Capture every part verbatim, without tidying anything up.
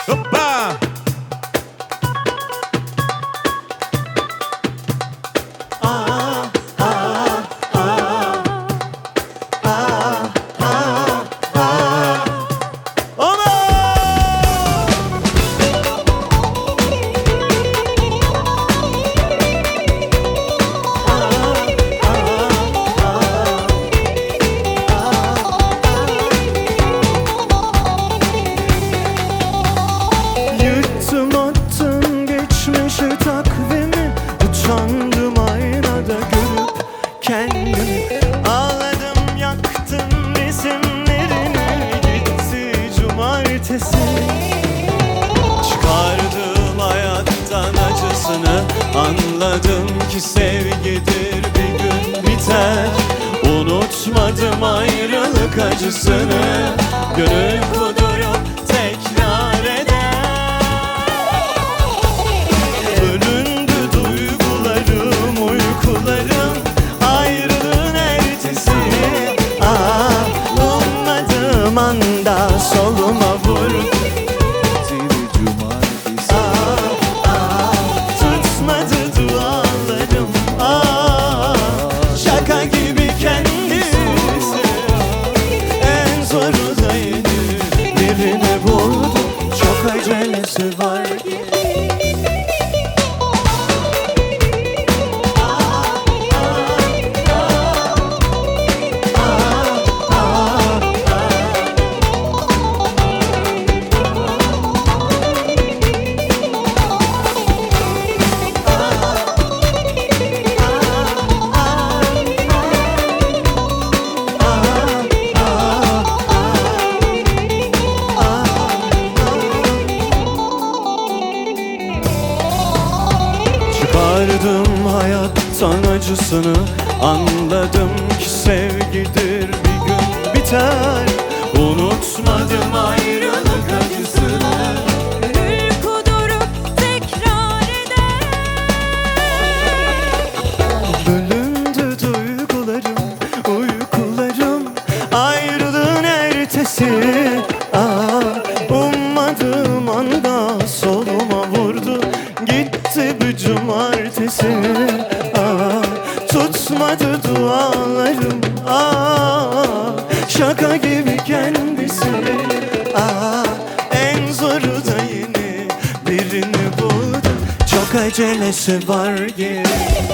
Hoppa! Takvimi utandım aynada görüp kendimi. Ağladım yaktım resimlerini, gitti cumartesi. Çıkardım hayattan acısını, anladım ki sevgidir bir gün biter. Unutmadım ayrılık acısını, gönül kudurup tekrar eder. Anda soluma vurdu bir cumartesi. Aa, aa, tutmadı dualarım. Aa, şaka gibi kendisi. En zoru da yeni birini buldu. Çok acelesi var. Çıkardım hayattan acısını, anladım ki sevgidir bir gün biter. Unutmadım ayrılık acısını, gönül kudurup tekrar eder. bölündü duygularım, uykularım, ayrılığın ertesi. Aa, ummadığım anda soluma vurdu, gitti bu cumartesi. Aa, tutmadı dualarım. Aa, şaka gibi kendisi. Aa, en zoru da yeni birini buldu. Çok acelesi var gibi.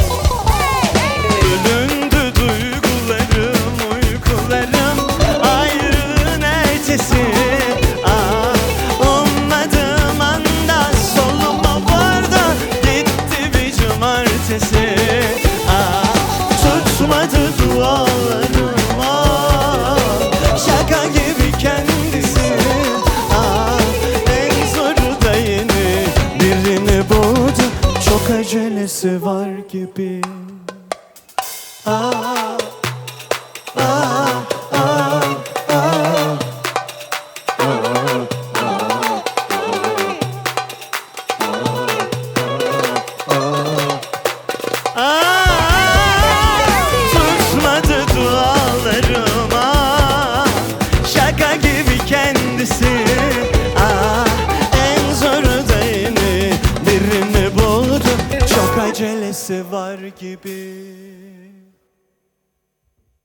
Bölündü duygularım, uykularım, ayrılığın ertesi. Tutmadı dualarım. Aa, şaka gibi kendisi. Aa, en zoru da yeni birini buldu. Çok acelesi var gibi. Aa, aa, aa, aa. Acelesi var gibi.